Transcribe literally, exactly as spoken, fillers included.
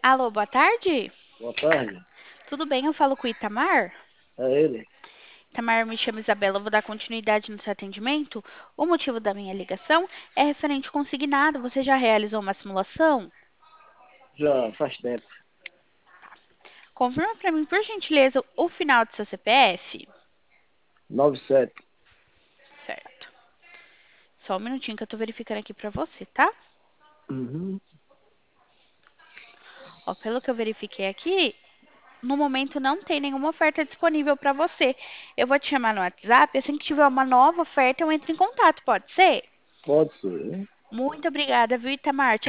Alô, boa tarde? Boa tarde. Tudo bem? Eu falo com o Itamar? É ele? Itamar, me chamo Isabela, eu vou dar continuidade no seu atendimento. O motivo da minha ligação é referente ao consignado. Você já realizou uma simulação? Já faz tempo. Confirma para mim, por gentileza, o final do seu C P F. Nove sete. Certo. Só um minutinho que eu tô verificando aqui para você, tá? Uhum. Ó, pelo que eu verifiquei aqui, no momento não tem nenhuma oferta disponível para você. Eu vou te chamar no WhatsApp, assim que tiver uma nova oferta, eu entro em contato, pode ser? Pode ser. Muito obrigada, viu, Itamar?